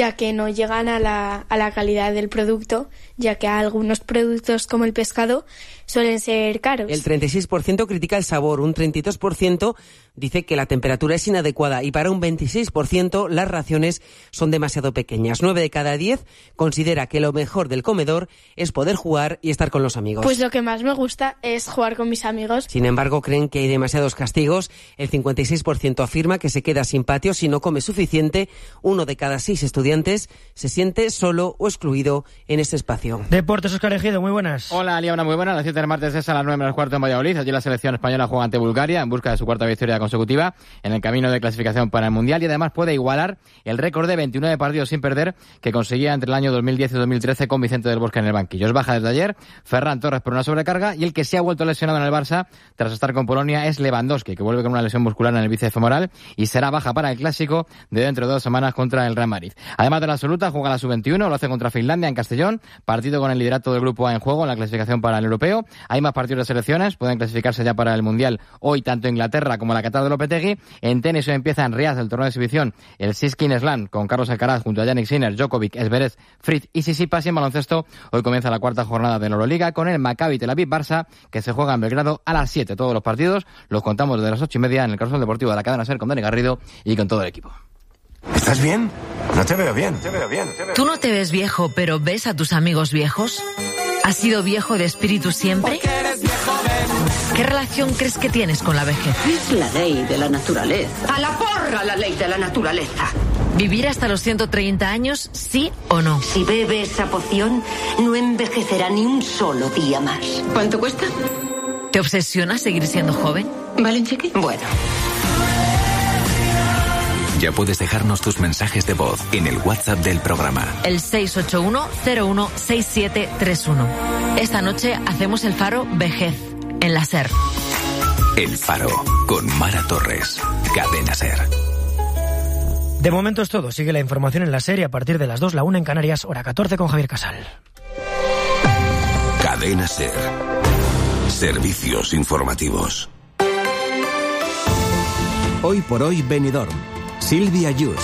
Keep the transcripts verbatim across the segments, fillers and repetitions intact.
ya que no llegan a la, a la calidad del producto, ya que algunos productos como el pescado suelen ser caros. El treinta y seis por ciento critica el sabor, un treinta y dos por ciento dice que la temperatura es inadecuada y para un veintiséis por ciento las raciones son demasiado pequeñas. nueve de cada diez considera que lo mejor del comedor es poder jugar y estar con los amigos. Pues lo que más me gusta es jugar con mis amigos. Sin embargo, creen que hay demasiados castigos. El cincuenta y seis por ciento afirma que se queda sin patio si no come suficiente. Uno de cada seis estudiantes se siente solo o excluido en ese espacio. Deportes, Óscar Ejido, muy buenas. Hola, Liana, muy buenas. Las siete del martes es a las nueve menos cuarto en Valladolid. Allí la selección española juega ante Bulgaria en busca de su cuarta victoria consecutiva en el camino de clasificación para el Mundial y además puede igualar el récord de veintinueve partidos sin perder que conseguía entre el año dos mil diez y dos mil trece con Vicente del Bosque en el banquillo. Es baja desde ayer Ferran Torres por una sobrecarga y el que se ha vuelto lesionado en el Barça tras estar con Polonia es Lewandowski, que vuelve con una lesión muscular en el bíceps femoral y será baja para el Clásico de dentro de dos semanas contra el Real Madrid. Además de la absoluta, juega la sub veintiuno, lo hace contra Finlandia en Castellón, partido con el liderato del grupo A en juego en la clasificación para el europeo. Hay más partidos de selecciones, pueden clasificarse ya para el Mundial hoy tanto Inglaterra como la Qatar de Lopetegui. En tenis hoy empieza en Riad el torneo de exhibición, el Siskin Slam con Carlos Alcaraz junto a Yannick Sinner, Djokovic, Zverev, Fritz y Tsitsipas. Y en baloncesto hoy comienza la cuarta jornada de la Euroliga con el Maccabi Tel Aviv Barça que se juega en Belgrado a las siete. Todos los partidos los contamos desde las ocho y media en el Carrusel Deportivo de la cadena SER con Dani Garrido y con todo el equipo. ¿Estás bien? No te veo bien. Te veo bien. Te veo ¿Tú no te ves viejo, pero ves a tus amigos viejos? ¿Has sido viejo de espíritu siempre? ¿Qué relación crees que tienes con la vejez? Es la ley de la naturaleza. ¡A la porra la ley de la naturaleza! ¿Vivir hasta los ciento treinta años, sí o no? Si bebe esa poción, no envejecerá ni un solo día más. ¿Cuánto cuesta? ¿Te obsesiona seguir siendo joven? ¿Vale un cheque? Bueno. Ya puedes dejarnos tus mensajes de voz en el WhatsApp del programa. El seis ocho uno cero uno seis siete tres uno. Esta noche hacemos el Faro Vejez, en la SER. El Faro, con Mara Torres. Cadena SER. De momento es todo. Sigue la información en la SER y a partir de las dos, la una en Canarias, hora catorce con Javier Casal. Cadena SER. Servicios informativos. Hoy por hoy Benidorm. Silvia Yus.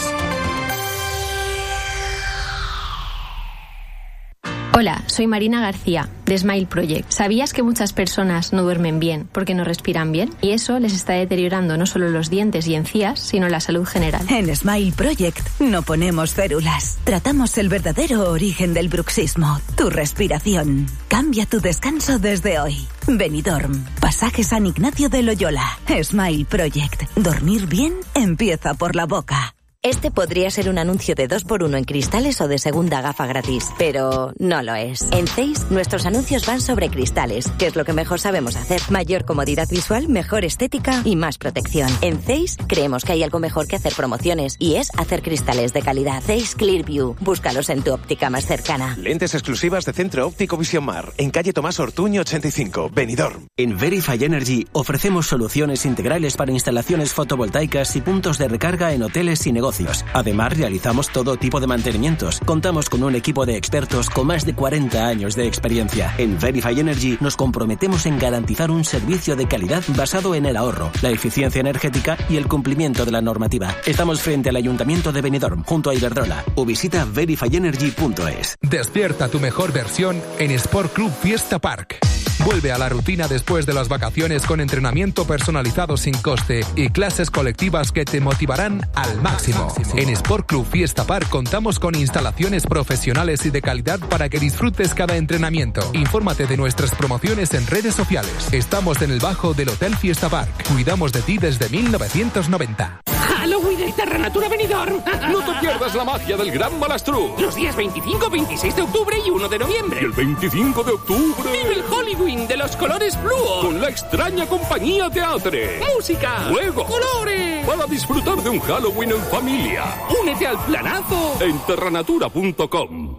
Hola, soy Marina García, de Smile Project. ¿Sabías que muchas personas no duermen bien porque no respiran bien? Y eso les está deteriorando no solo los dientes y encías, sino la salud general. En Smile Project no ponemos células. Tratamos el verdadero origen del bruxismo, tu respiración. Cambia tu descanso desde hoy. Benidorm, Pasaje San Ignacio de Loyola. Smile Project. Dormir bien empieza por la boca. Este podría ser un anuncio de dos por uno en cristales o de segunda gafa gratis, pero no lo es. En Zeiss, nuestros anuncios van sobre cristales, que es lo que mejor sabemos hacer. Mayor comodidad visual, mejor estética y más protección. En Zeiss, creemos que hay algo mejor que hacer promociones, y es hacer cristales de calidad. Zeiss Clearview. Búscalos en tu óptica más cercana. Lentes exclusivas de Centro Óptico Visión Mar, en calle Tomás Ortuño ochenta y cinco, Benidorm. En Verify Energy ofrecemos soluciones integrales para instalaciones fotovoltaicas y puntos de recarga en hoteles y negocios. Además, realizamos todo tipo de mantenimientos. Contamos con un equipo de expertos con más de cuarenta años de experiencia. En Verify Energy nos comprometemos en garantizar un servicio de calidad basado en el ahorro, la eficiencia energética y el cumplimiento de la normativa. Estamos frente al Ayuntamiento de Benidorm, junto a Iberdrola. O visita verify energy punto es. Despierta tu mejor versión en Sport Club Fiesta Park. Vuelve a la rutina después de las vacaciones con entrenamiento personalizado sin coste y clases colectivas que te motivarán al máximo. En Sport Club Fiesta Park contamos con instalaciones profesionales y de calidad para que disfrutes cada entrenamiento. Infórmate de nuestras promociones en redes sociales. Estamos en el bajo del Hotel Fiesta Park. Cuidamos de ti desde mil novecientos noventa. Halloween en Terranatura Benidorm. No te pierdas la magia del Gran Malastrú. Los días veinticinco, veintiséis de octubre y uno de noviembre. Y el veinticinco de octubre... ¡Vive el Halloween de los colores fluo! Con la extraña compañía Teatre. ¡Música! ¡Juegos! ¡Colores! Para disfrutar de un Halloween en familia. ¡Únete al planazo! En terranatura punto com.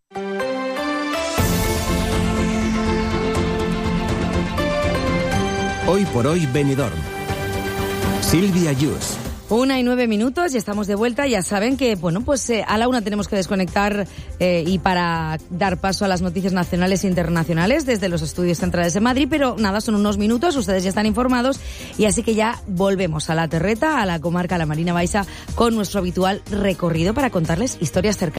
Hoy por hoy Benidorm. Silvia Yus. Una y nueve minutos y estamos de vuelta. Ya saben que, bueno, pues eh, a la una tenemos que desconectar eh, y para dar paso a las noticias nacionales e internacionales desde los estudios centrales de Madrid, pero nada, son unos minutos, ustedes ya están informados y así que ya volvemos a la terreta, a la comarca, a la Marina Baixa, con nuestro habitual recorrido para contarles historias cercanas.